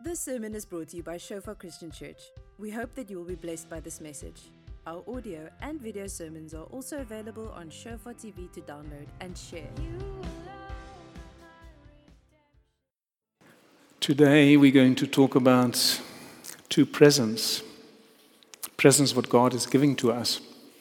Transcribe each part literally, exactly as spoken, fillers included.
This sermon is brought to you by Shofar Christian Church. We hope that you will be blessed by this message. Our audio and video sermons are also available on Shofar T V to download and share. Today we're going to talk about two presents. Presents what God is giving to us.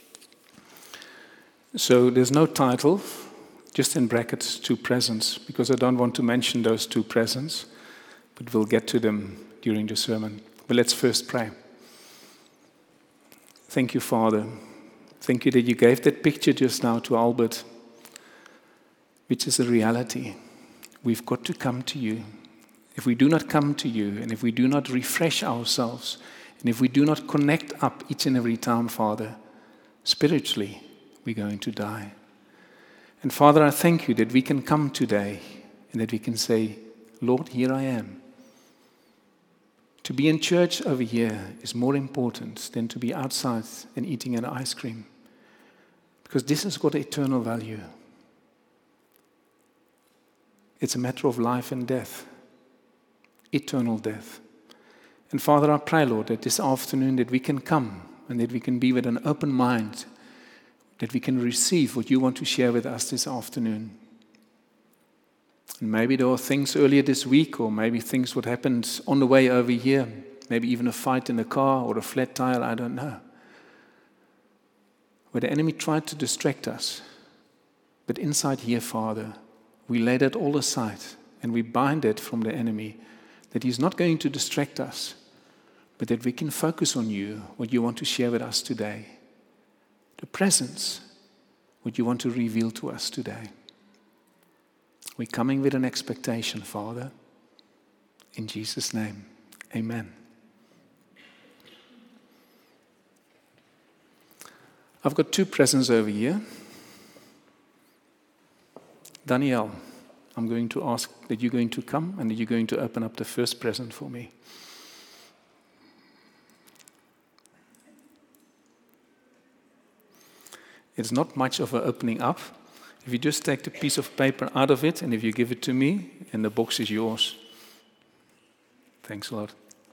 So there's no title, just in brackets, two presents, because I don't want to mention those two presents, but we'll get to them during the sermon. But let's first pray. Thank you, Father. Thank you that you gave that picture just now to Albert, which is a reality. We've got to come to you. If we do not come to you, and if we do not refresh ourselves, and if we do not connect up each and every time, Father, spiritually, we're going to die. And Father, I thank you that we can come today and that we can say, Lord, here I am. To be in church over here is more important than to be outside and eating an ice cream. Because this has got eternal value. It's a matter of life and death. Eternal death. And Father, I pray, Lord, that this afternoon that we can come and that we can be with an open mind, that we can receive what you want to share with us this afternoon. And maybe there were things earlier this week, or maybe things what happened on the way over here, maybe even a fight in the car or a flat tire, I don't know. Where the enemy tried to distract us. But inside here, Father, we lay that all aside and we bind it from the enemy, that he's not going to distract us, but that we can focus on you, what you want to share with us today. The presence, what you want to reveal to us today. We're coming with an expectation, Father. In Jesus' name, amen. I've got two presents over here. Danielle, I'm going to ask that you're going to come and that you're going to open up the first present for me. It's not much of an opening up. If you just take the piece of paper out of it and if you give it to me, and the box is yours. Thanks a lot.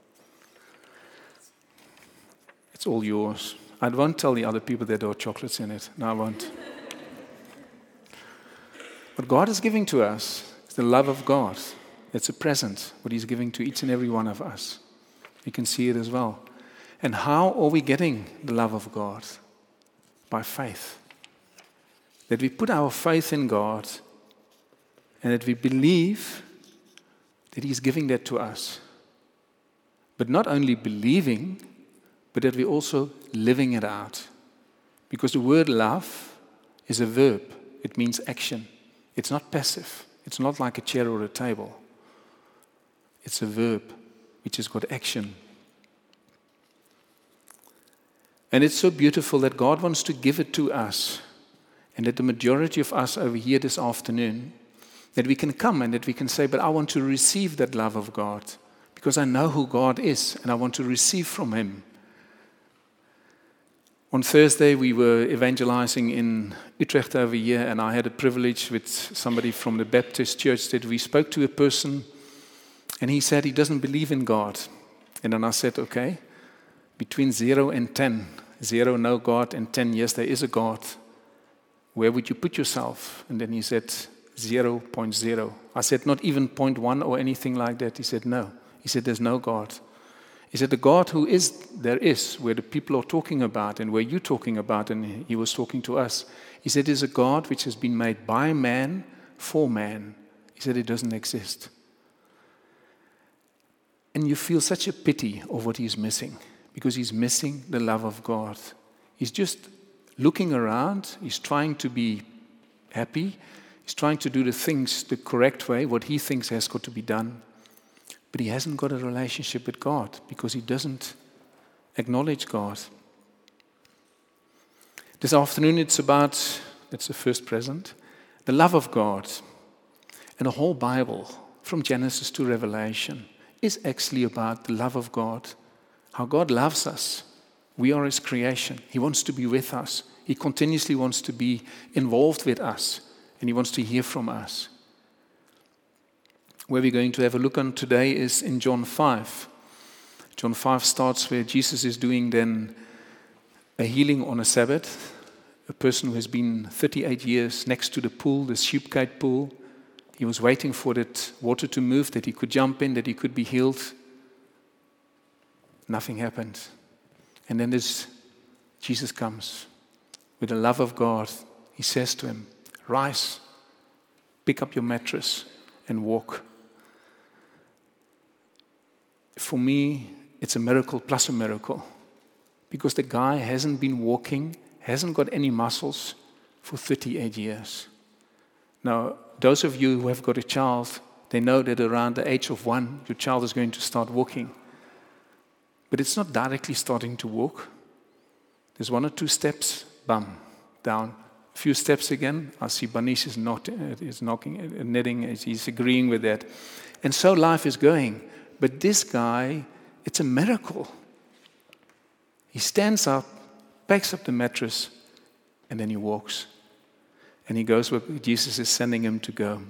It's all yours. I won't tell the other people that there are chocolates in it. No, I won't. What God is giving to us is the love of God. It's a present, what He's giving to each and every one of us. You can see it as well. And how are we getting the love of God? By faith. That we put our faith in God and that we believe that He's giving that to us. But not only believing, but that we're also living it out. Because the word love is a verb. It means action. It's not passive. It's not like a chair or a table. It's a verb which has got action. And it's so beautiful that God wants to give it to us. And that the majority of us over here this afternoon, that we can come and that we can say, but I want to receive that love of God. Because I know who God is and I want to receive from Him. On Thursday we were evangelizing in Utrecht over here, and I had a privilege with somebody from the Baptist church that we spoke to a person and he said he doesn't believe in God. And then I said, okay, between zero and ten, zero no God and ten yes there is a God. Where would you put yourself? And then he said, zero point zero. I said, not even point one or anything like that. He said, no. He said, there's no God. He said, the God who is, there is, where the people are talking about and where you're talking about, and he was talking to us. He said, is a God which has been made by man, for man. He said, it doesn't exist. And you feel such a pity of what he's missing, because he's missing the love of God. He's just looking around, he's trying to be happy, he's trying to do the things the correct way, what he thinks has got to be done. But he hasn't got a relationship with God because he doesn't acknowledge God. This afternoon it's about, that's the first present, the love of God. And the whole Bible, from Genesis to Revelation, is actually about the love of God. How God loves us. We are His creation. He wants to be with us. He continuously wants to be involved with us. And He wants to hear from us. where we're going to have a look on today is in John five. John five starts where Jesus is doing then a healing on a Sabbath. A person who has been thirty-eight years next to the pool, the Sheepgate pool. He was waiting for that water to move, that he could jump in, that he could be healed. Nothing happened. And then this Jesus comes with the love of God. He says to him, rise, pick up your mattress and walk. For me, it's a miracle plus a miracle. Because the guy hasn't been walking, hasn't got any muscles for thirty-eight years. Now, those of you who have got a child, they know that around the age of one, your child is going to start walking. But it's not directly starting to walk. There's one or two steps, bam, down. A few steps again. I see Banish is, not, is knocking, knitting, he's agreeing with that. And so life is going. But this guy, it's a miracle. He stands up, picks up the mattress, and then he walks. And he goes where Jesus is sending him to go.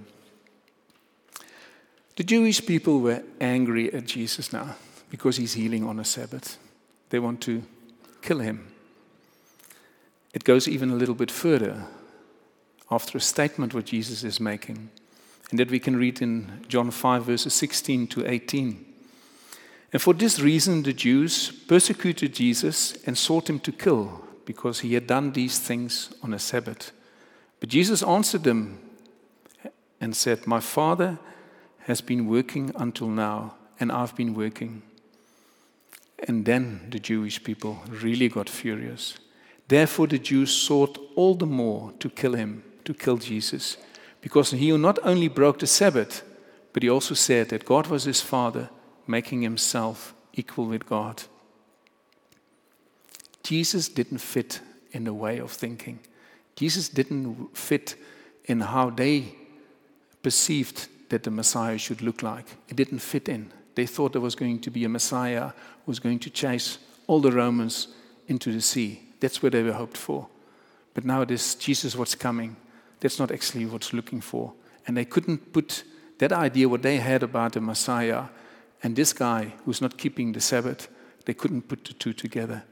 The Jewish people were angry at Jesus now because he's healing on a Sabbath. They want to kill him. It goes even a little bit further after a statement what Jesus is making, and that we can read in John five, verses sixteen to eighteen. And for this reason, the Jews persecuted Jesus and sought him to kill, because he had done these things on a Sabbath. But Jesus answered them and said, my Father has been working until now, and I've been working. And then the Jewish people really got furious. Therefore the Jews sought all the more to kill him, to kill Jesus, because he not only broke the Sabbath, but he also said that God was his Father, making himself equal with God. Jesus didn't fit in the way of thinking. Jesus didn't fit in how they perceived that the Messiah should look like. It didn't fit in. They thought there was going to be a Messiah who was going to chase all the Romans into the sea. That's what they were hoped for. But now this Jesus what's coming, that's not actually what's looking for. And they couldn't put that idea, what they had about the Messiah, and this guy who's not keeping the Sabbath, they couldn't put the two together.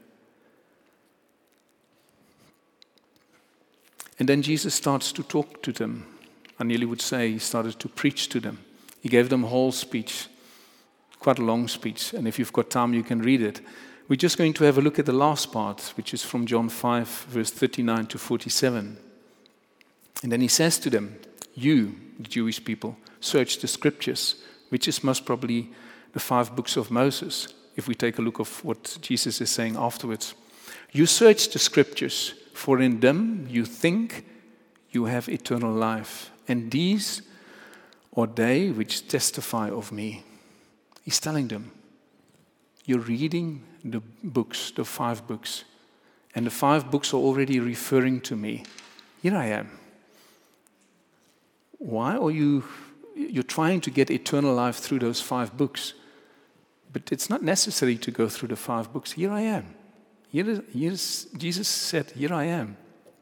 And then Jesus starts to talk to them. I nearly would say he started to preach to them. He gave them a whole speech, quite a long speech. And if you've got time, you can read it. We're just going to have a look at the last part, which is from John five, verse thirty-nine to forty-seven. And then he says to them, you, the Jewish people, search the scriptures, which is most probably the five books of Moses, if we take a look of what Jesus is saying afterwards. You search the scriptures, for in them you think you have eternal life, and these are they which testify of me. He's telling them, you're reading the books, the five books, and the five books are already referring to me. Here I am. Why are you, you're trying to get eternal life through those five books? But it's not necessary to go through the five books. Here I am. Here is, here is, Jesus said, here I am.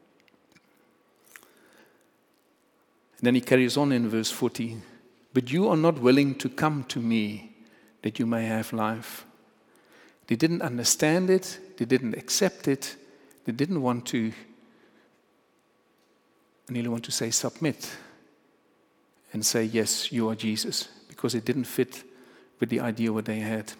And then he carries on in verse forty. But you are not willing to come to me that you may have life. They didn't understand it. They didn't accept it. They didn't want to, I nearly want to say submit and say, yes, you are Jesus, because it didn't fit with the idea what they had.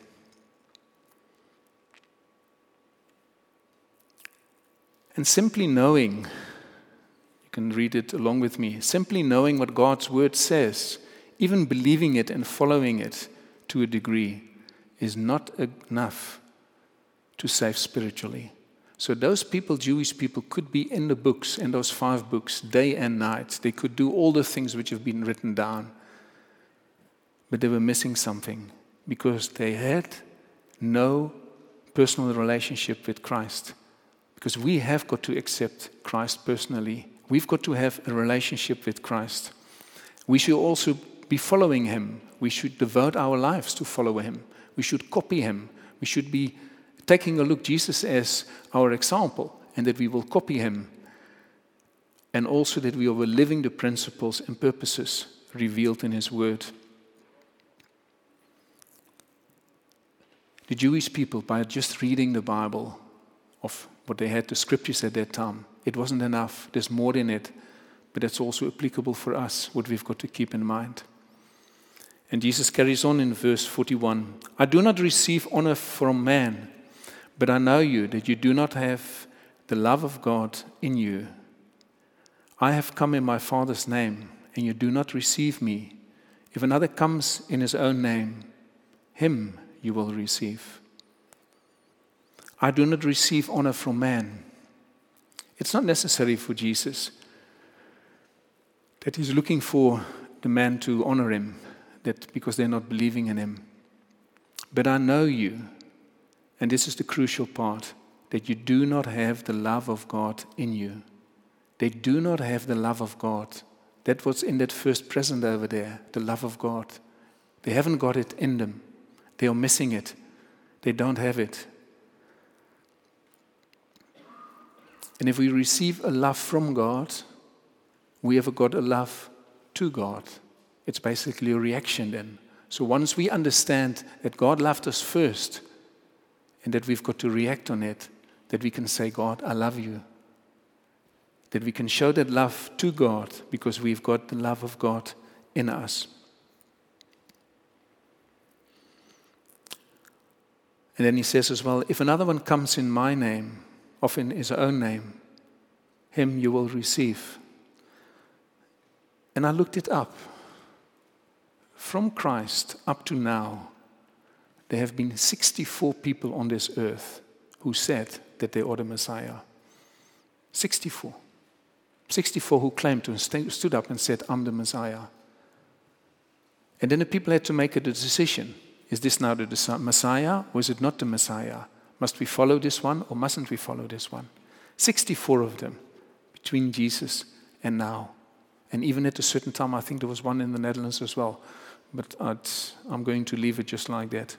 And simply knowing, you can read it along with me, simply knowing what God's word says, even believing it and following it to a degree, is not enough to save spiritually. So those people, Jewish people, could be in the books, in those five books, day and night. They could do all the things which have been written down. But they were missing something, because they had no personal relationship with Christ. Because we have got to accept Christ personally. We've got to have a relationship with Christ. We should also be following him. We should devote our lives to follow him. We should copy him. We should be taking a look Jesus as our example, and that we will copy him. And also that we are living the principles and purposes revealed in his word. the Jewish people, by just reading the Bible of what they had, the scriptures at that time, it wasn't enough. There's more in it, but that's also applicable for us, what we've got to keep in mind. And Jesus carries on in verse forty-one. I do not receive honor from man, but I know you, that you do not have the love of God in you. I have come in my Father's name, and you do not receive me. If another comes in his own name, him you will receive. I do not receive honor from man. It's not necessary for Jesus that he's looking for the man to honor him, that because they're not believing in him. But I know you, and this is the crucial part, that you do not have the love of God in you. They do not have the love of God. That was in that first present over there, the love of God. They haven't got it in them. They are missing it. They don't have it. And if we receive a love from God, we have got a love to God. It's basically a reaction then. So once we understand that God loved us first and that we've got to react on it, that we can say, God, I love you. That we can show that love to God because we've got the love of God in us. And then he says as well, if another one comes in my name, or in his own name, him you will receive. And I looked it up. From Christ up to now, there have been sixty-four people on this earth who said that they are the Messiah. sixty-four. sixty-four who claimed to st- stood up and said, I'm the Messiah. And then the people had to make a decision. Is this now the Messiah or is it not the Messiah? Must we follow this one or mustn't we follow this one? sixty-four of them between Jesus and now. And even at a certain time, I think there was one in the Netherlands as well. But I'd, I'm going to leave it just like that.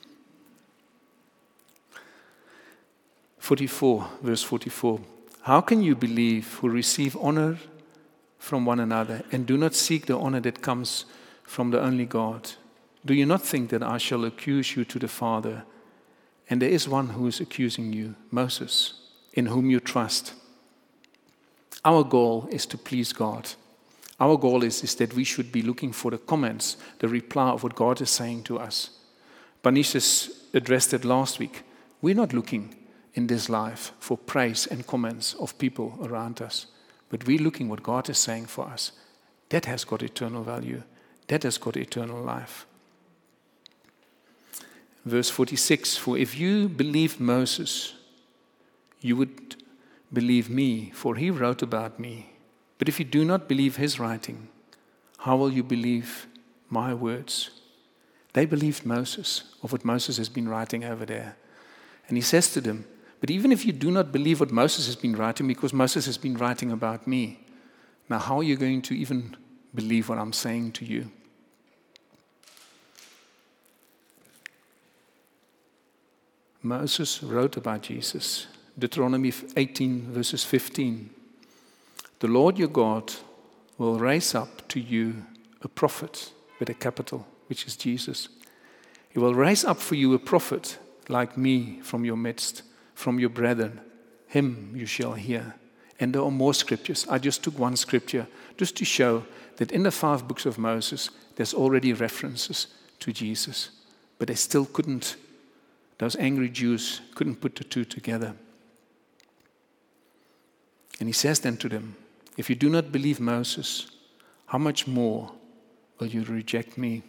forty-four, verse forty-four. How can you believe who receive honor from one another and do not seek the honor that comes from the only God? Do you not think that I shall accuse you to the Father? And there is one who is accusing you, Moses, in whom you trust. Our goal is to please God. Our goal is, is that we should be looking for the comments, the reply of what God is saying to us. Banishas addressed it last week. We're not looking in this life for praise and comments of people around us, but we're looking what God is saying for us. That has got eternal value. That has got eternal life. Verse forty-six, for if you believed Moses, you would believe me, for he wrote about me. But if you do not believe his writing, how will you believe my words? They believed Moses, of what Moses has been writing over there. And he says to them, but even if you do not believe what Moses has been writing, because Moses has been writing about me, now how are you going to even believe what I'm saying to you? Moses wrote about Jesus. Deuteronomy eighteen, verses fifteen. The Lord your God will raise up to you a prophet with a capital, which is Jesus. He will raise up for you a prophet like me from your midst, from your brethren. Him you shall hear. And there are more scriptures. I just took one scripture just to show that in the five books of Moses, there's already references to Jesus. But they still couldn't, those angry Jews couldn't put the two together. And he says then to them, if you do not believe Moses, how much more will you reject me?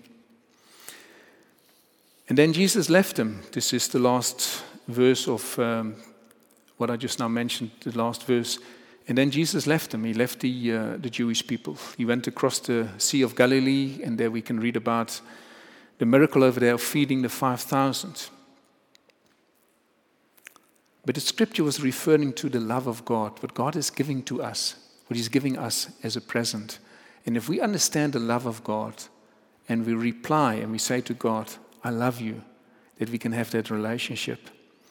And then Jesus left them. This is the last verse of um, what I just now mentioned, the last verse. And then Jesus left them. He left the, uh, the Jewish people. He went across the Sea of Galilee, and there we can read about the miracle over there of feeding the five thousand. But the scripture was referring to the love of God, what God is giving to us, what he's giving us as a present. And if we understand the love of God, and we reply and we say to God, I love you, that we can have that relationship.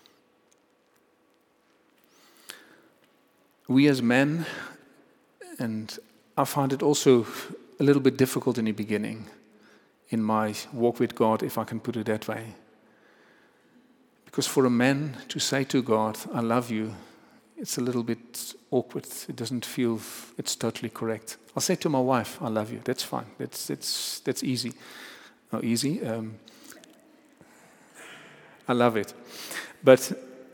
We as men, and I found it also a little bit difficult in the beginning, in my walk with God, if I can put it that way. Because for a man to say to God, I love you, it's a little bit awkward. It doesn't feel it's totally correct. I'll say to my wife, I love you. That's fine. That's, that's, that's easy. Not easy. Um, I love it. But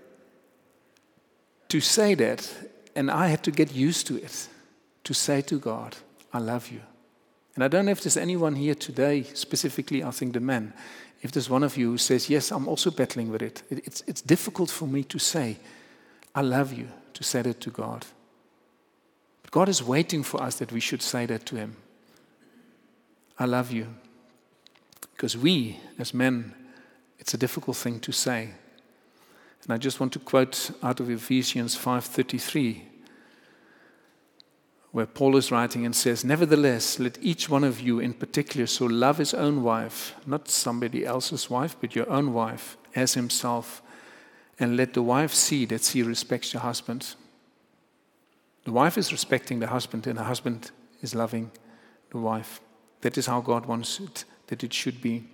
to say that, and I had to get used to it, to say to God, I love you. And I don't know if there's anyone here today, specifically I think the men, if there's one of you who says, yes, I'm also battling with it. it it's, it's difficult for me to say, I love you, to say that to God. But God is waiting for us that we should say that to Him. I love you. Because we, as men, it's a difficult thing to say. And I just want to quote out of Ephesians five thirty-three, where Paul is writing and says, nevertheless, let each one of you in particular so love his own wife, not somebody else's wife, but your own wife, as himself. And let the wife see that she respects her husband. The wife is respecting the husband, and the husband is loving the wife. That is how God wants it, that it should be.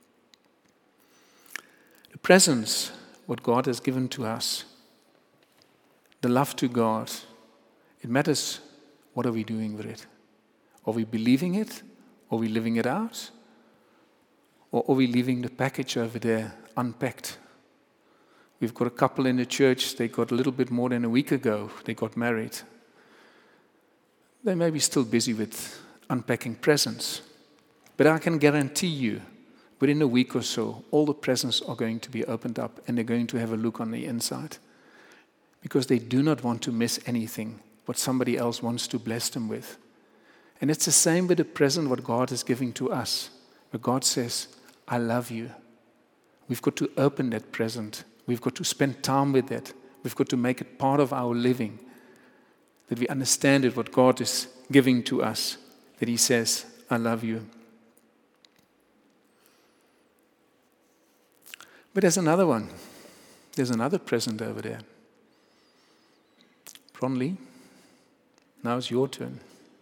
The presence, what God has given to us, the love to God, it matters. What are we doing with it? Are we believing it? Are we living it out? Or are we leaving the package over there unpacked? We've got a couple in the church, they got a little bit more than a week ago, they got married. They may be still busy with unpacking presents. But I can guarantee you, within a week or so, all the presents are going to be opened up and they're going to have a look on the inside. Because they do not want to miss anything what somebody else wants to bless them with. And it's the same with the present what God is giving to us. Where God says, I love you. We've got to open that present. We've got to spend time with it. We've got to make it part of our living. That we understand it, what God is giving to us. That He says, I love you. But there's another one. There's another present over there. Ron Lee, now it's your turn.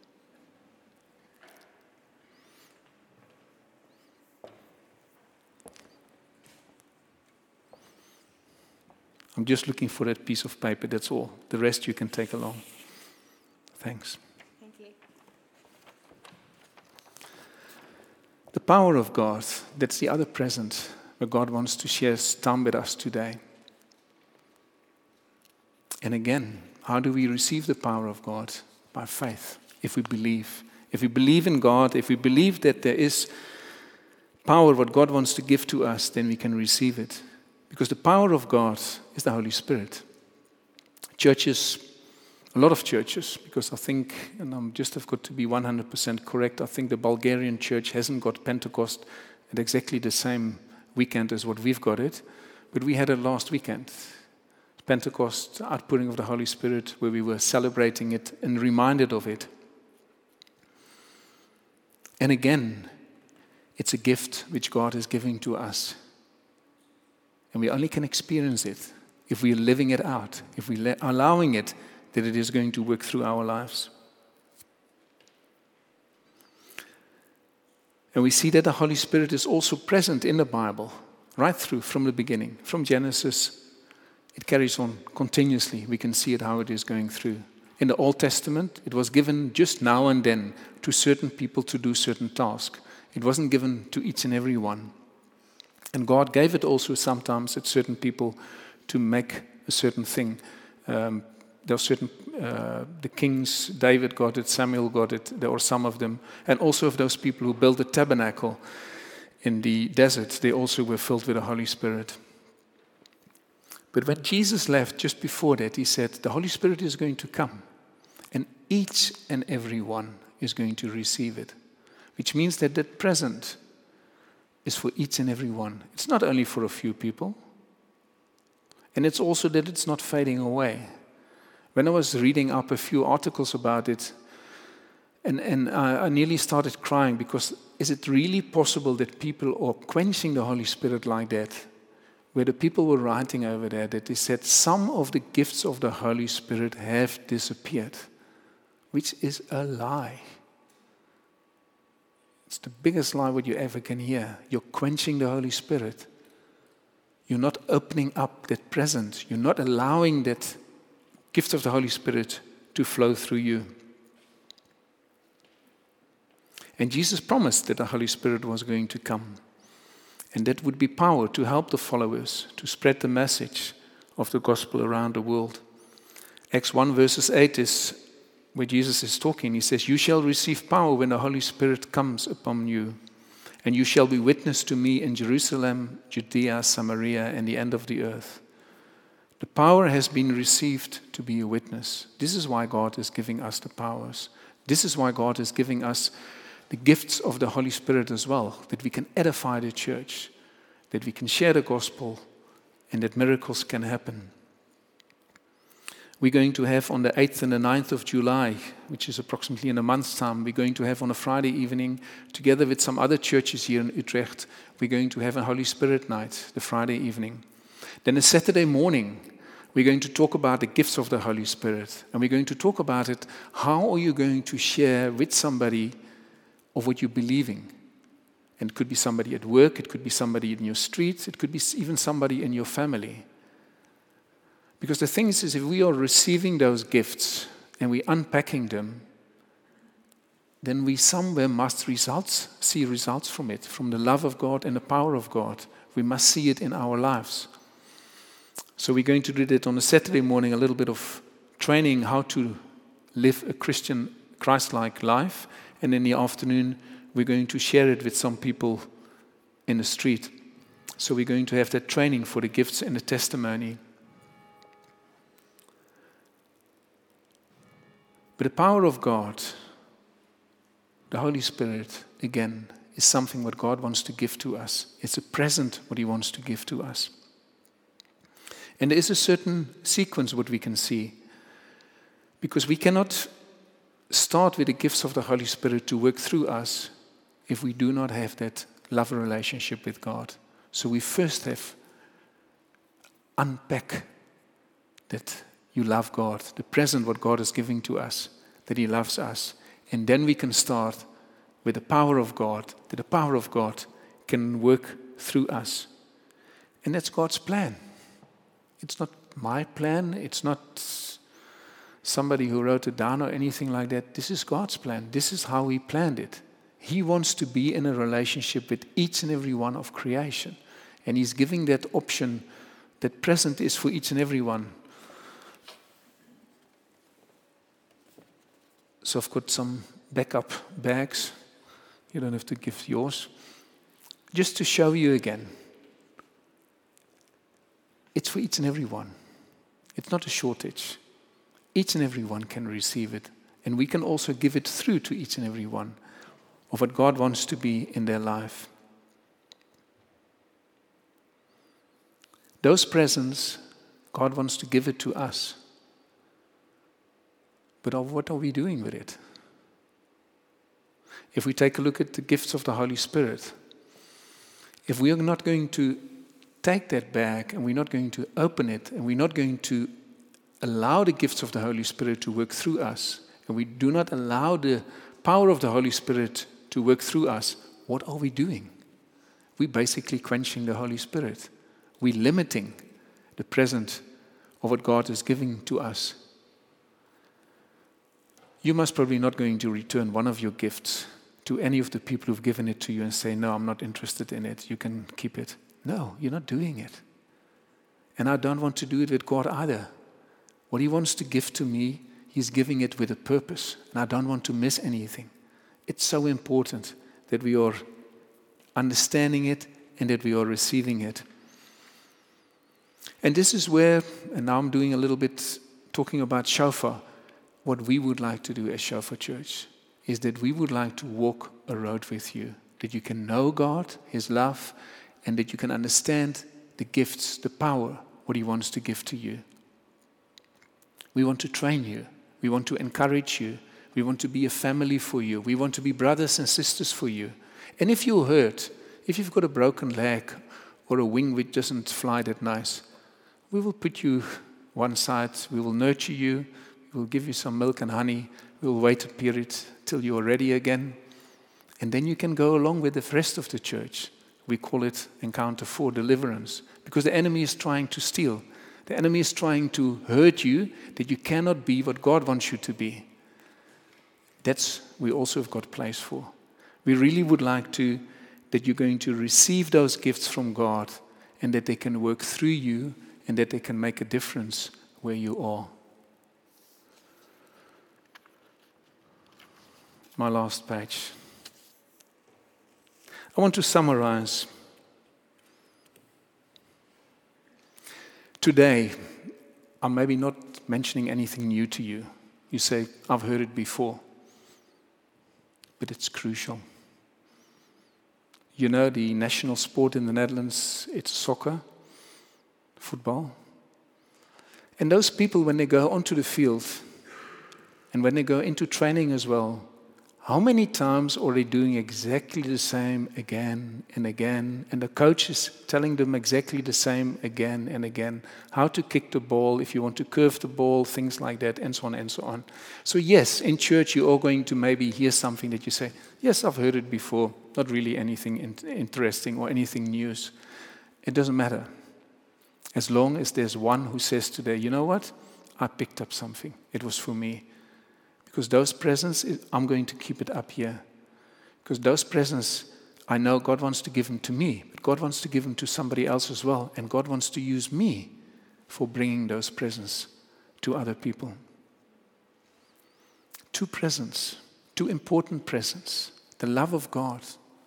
I'm just looking for that piece of paper, that's all. The rest you can take along. Thanks. Thank you. The power of God, that's the other present where God wants to share time with us today. And again, how do we receive the power of God? By faith, if we believe. If we believe in God, if we believe that there is power, what God wants to give to us, then we can receive it. Because the power of God is the Holy Spirit. Churches, a lot of churches, because I think, and I'm just have got to be one hundred percent correct, I think the Bulgarian church hasn't got Pentecost at exactly the same weekend as what we've got it, but we had it last weekend. Pentecost, outpouring of the Holy Spirit, where we were celebrating it and reminded of it. And again, it's a gift which God is giving to us. And we only can experience it if we are living it out, if we are allowing it, that it is going to work through our lives. And we see that the Holy Spirit is also present in the Bible, right through, from the beginning, from Genesis. It carries on continuously. We can see it, how it is going through. In the Old Testament, it was given just now and then to certain people to do certain tasks. It wasn't given to each and every one. And God gave it also sometimes at certain people to make a certain thing. Um, there are certain, uh, the kings, David got it, Samuel got it, there were some of them. And also of those people who built the tabernacle in the desert, they also were filled with the Holy Spirit. But when Jesus left, just before that, He said, the Holy Spirit is going to come. And each and every one is going to receive it. Which means that that present is for each and every one. It's not only for a few people. And it's also that it's not fading away. When I was reading up a few articles about it, and, and I, I nearly started crying, because is it really possible that people are quenching the Holy Spirit like that? Where the people were writing over there that they said some of the gifts of the Holy Spirit have disappeared, which is a lie. It's the biggest lie what you ever can hear. You're quenching the Holy Spirit. You're not opening up that present. You're not allowing that gift of the Holy Spirit to flow through you. And Jesus promised that the Holy Spirit was going to come. And that would be power to help the followers, to spread the message of the gospel around the world. Acts one verses eight is where Jesus is talking. He says, "You shall receive power when the Holy Spirit comes upon you. And you shall be witness to me in Jerusalem, Judea, Samaria, and the end of the earth." The power has been received to be a witness. This is why God is giving us the powers. This is why God is giving us the gifts of the Holy Spirit as well, that we can edify the church, that we can share the gospel, and that miracles can happen. We're going to have on the eighth and the ninth of July, which is approximately in a month's time, we're going to have on a Friday evening, together with some other churches here in Utrecht, we're going to have a Holy Spirit night, the Friday evening. Then a Saturday morning, we're going to talk about the gifts of the Holy Spirit. And we're going to talk about it, how are you going to share with somebody of what you're believing? And it could be somebody at work, it could be somebody in your street, it could be even somebody in your family. Because the thing is, is if we are receiving those gifts and we're unpacking them, then we somewhere must results, see results from it, from the love of God and the power of God. We must see it in our lives. So we're going to do that on a Saturday morning, a little bit of training how to live a Christian, Christ-like life. And in the afternoon, we're going to share it with some people in the street. So we're going to have that training for the gifts and the testimony. But the power of God, the Holy Spirit, again, is something what God wants to give to us. It's a present what He wants to give to us. And there is a certain sequence what we can see. Because we cannot start with the gifts of the Holy Spirit to work through us if we do not have that love relationship with God. So we first have unpack that you love God, the present what God is giving to us, that He loves us. And then we can start with the power of God, that the power of God can work through us. And that's God's plan. It's not my plan. It's not somebody who wrote it down or anything like that. This is God's plan. This is how He planned it. He wants to be in a relationship with each and every one of creation. And He's giving that option, that present is for each and every one. So I've got some backup bags. You don't have to give yours. Just to show you again. It's for each and every one. It's not a shortage. Each and every one can receive it. And we can also give it through to each and every one of what God wants to be in their life. Those presents, God wants to give it to us. But what are we doing with it? If we take a look at the gifts of the Holy Spirit, if we are not going to take that bag and we're not going to open it and we're not going to allow the gifts of the Holy Spirit to work through us, and we do not allow the power of the Holy Spirit to work through us, what are we doing? We're basically quenching the Holy Spirit. We're limiting the present of what God is giving to us. You must probably not going to return one of your gifts to any of the people who've given it to you and say, no, I'm not interested in it. You can keep it. No, you're not doing it. And I don't want to do it with God either. What He wants to give to me, He's giving it with a purpose. And I don't want to miss anything. It's so important that we are understanding it and that we are receiving it. And this is where, and now I'm doing a little bit talking about shofar. What we would like to do as Shofar Church is that we would like to walk a road with you, that you can know God, His love, and that you can understand the gifts, the power, what He wants to give to you. We want to train you. We want to encourage you. We want to be a family for you. We want to be brothers and sisters for you. And if you're hurt, if you've got a broken leg or a wing which doesn't fly that nice, we will put you one side. We will nurture you. We'll give you some milk and honey. We'll wait a period till you're ready again. And then you can go along with the rest of the church. We call it Encounter four, deliverance. Because the enemy is trying to steal. The enemy is trying to hurt you, that you cannot be what God wants you to be. That's we also have got place for. We really would like to, that you're going to receive those gifts from God and that they can work through you and that they can make a difference where you are. My last page. I want to summarize. Today, I'm maybe not mentioning anything new to you. You say, I've heard it before. But it's crucial. You know, the national sport in the Netherlands, it's soccer, football. And those people, when they go onto the field, and when they go into training as well, how many times are they doing exactly the same again and again? And the coach is telling them exactly the same again and again. How to kick the ball, if you want to curve the ball, things like that, and so on and so on. So yes, in church you are going to maybe hear something that you say, yes, I've heard it before. Not really anything in- interesting or anything news. It doesn't matter. As long as there's one who says today, you know what? I picked up something. It was for me. Because those presents, I'm going to keep it up here. Because those presents, I know God wants to give them to me, but God wants to give them to somebody else as well. And God wants to use me for bringing those presents to other people. Two presents, two important presents. The love of God.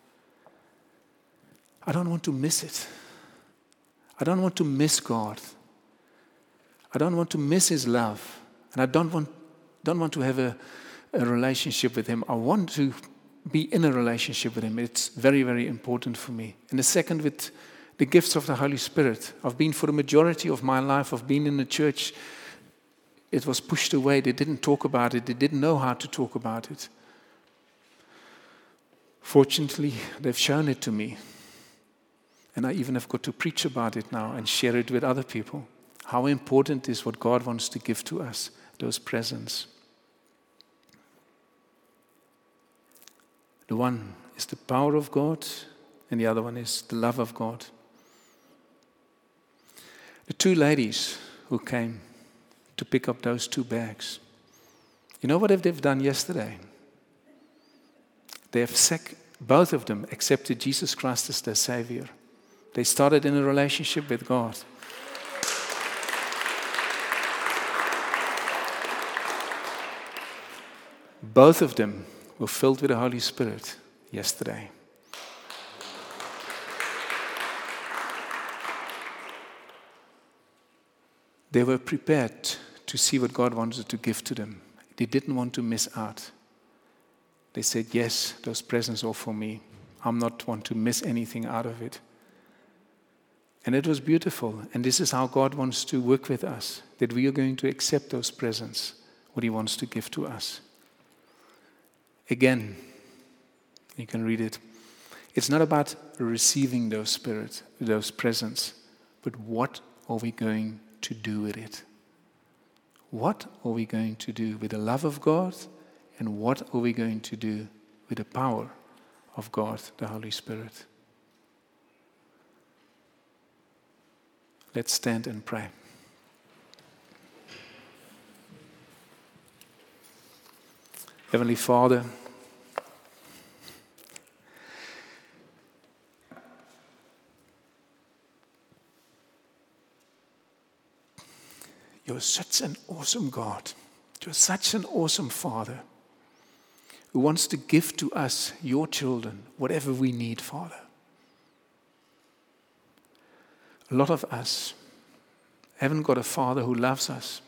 I don't want to miss it. I don't want to miss God. I don't want to miss His love. And I don't want don't want to have a, a relationship with Him. I want to be in a relationship with Him. It's very, very important for me. And the second, with the gifts of the Holy Spirit. I've been, for the majority of my life, I've been in the church. It was pushed away. They didn't talk about it. They didn't know how to talk about it. Fortunately, they've shown it to me. And I even have got to preach about it now and share it with other people. How important is what God wants to give to us. Those presents. The one is the power of God, and the other one is the love of God. The two ladies who came to pick up those two bags, you know what they've done yesterday? They have sec- both of them accepted Jesus Christ as their Savior. They started in a relationship with God. Both of them were filled with the Holy Spirit yesterday. They were prepared to see what God wanted to give to them. They didn't want to miss out. They said, yes, those presents are for me. I'm not want to miss anything out of it. And it was beautiful. And this is how God wants to work with us, that we are going to accept those presents, what He wants to give to us. Again, you can read it. It's not about receiving those spirits, those presents, but what are we going to do with it? What are we going to do with the love of God? And what are we going to do with the power of God, the Holy Spirit? Let's stand and pray. Heavenly Father, You're such an awesome God. You're such an awesome Father who wants to give to us, your children, whatever we need, Father. A lot of us haven't got a Father who loves us.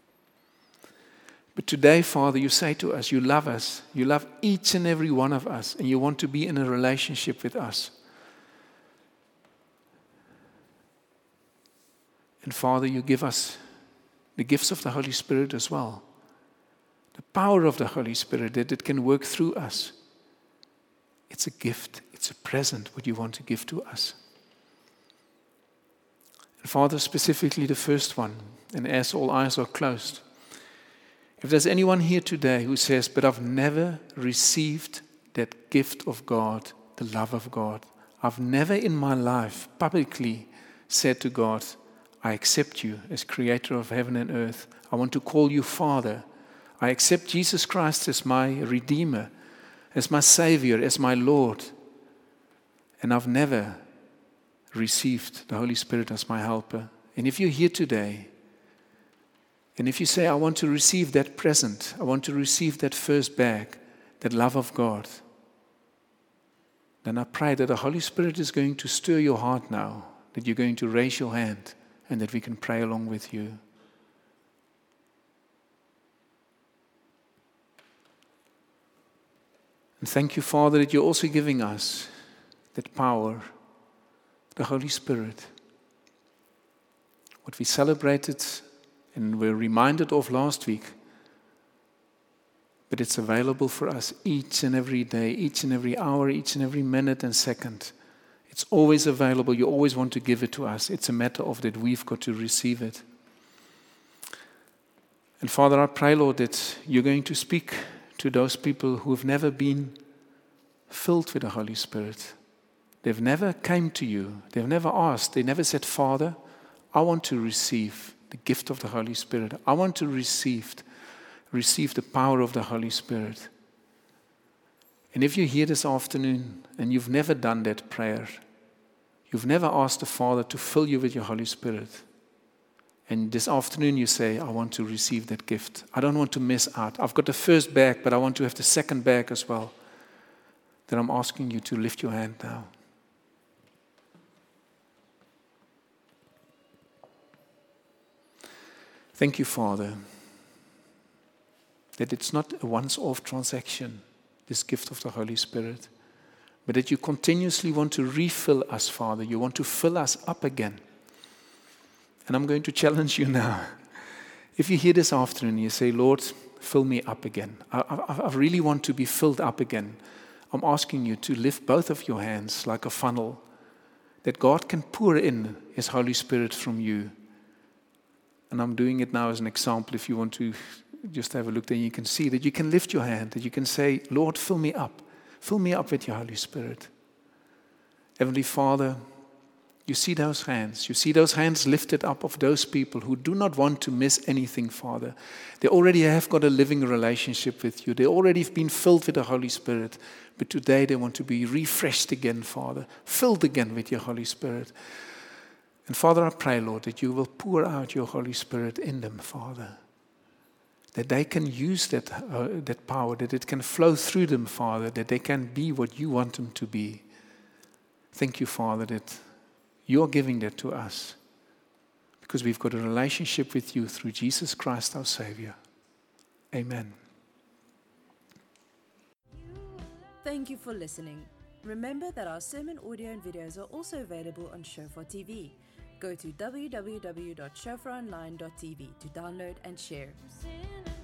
But today, Father, you say to us, you love us. You love each and every one of us, and you want to be in a relationship with us. And Father, you give us the gifts of the Holy Spirit as well. The power of the Holy Spirit, that it can work through us. It's a gift. It's a present, what you want to give to us. And Father, specifically the first one, and as all eyes are closed, if there's anyone here today who says, but I've never received that gift of God, the love of God, I've never in my life publicly said to God, I accept you as creator of heaven and earth. I want to call you Father. I accept Jesus Christ as my Redeemer, as my Savior, as my Lord. And I've never received the Holy Spirit as my helper. And if you're here today, and if you say, I want to receive that present, I want to receive that first bag, that love of God, then I pray that the Holy Spirit is going to stir your heart now, that you're going to raise your hand, and that we can pray along with you. And thank you, Father, that you're also giving us that power, the Holy Spirit. What we celebrated and were reminded of last week, but it's available for us each and every day, each and every hour, each and every minute and second. It's always available. You always want to give it to us. It's a matter of that we've got to receive it. And Father, I pray, Lord, that you're going to speak to those people who have never been filled with the Holy Spirit. They've never came to you. They've never asked. They never said, Father, I want to receive the gift of the Holy Spirit. I want to receive, receive the power of the Holy Spirit. And if you're here this afternoon and you've never done that prayer, you've never asked the Father to fill you with your Holy Spirit, and this afternoon you say, I want to receive that gift. I don't want to miss out. I've got the first bag, but I want to have the second bag as well. Then I'm asking you to lift your hand now. Thank you, Father, that it's not a once-off transaction, this gift of the Holy Spirit, but that you continuously want to refill us, Father. You want to fill us up again. And I'm going to challenge you now. If you're here this afternoon and you say, Lord, fill me up again. I, I, I really want to be filled up again. I'm asking you to lift both of your hands like a funnel, that God can pour in His Holy Spirit from you. And I'm doing it now as an example. If you want to just have a look, then you can see that you can lift your hand, that you can say, Lord, fill me up. Fill me up with your Holy Spirit. Heavenly Father, you see those hands. You see those hands lifted up of those people who do not want to miss anything, Father. They already have got a living relationship with you. They already have been filled with the Holy Spirit. But today they want to be refreshed again, Father. Filled again with your Holy Spirit. And Father, I pray, Lord, that you will pour out your Holy Spirit in them, Father. That they can use that, uh, that power, that it can flow through them, Father. That they can be what you want them to be. Thank you, Father, that you're giving that to us because we've got a relationship with you through Jesus Christ, our Savior. Amen. Thank you for listening. Remember that our sermon audio and videos are also available on Shofar T V. Go to w w w dot shofar online dot t v to download and share.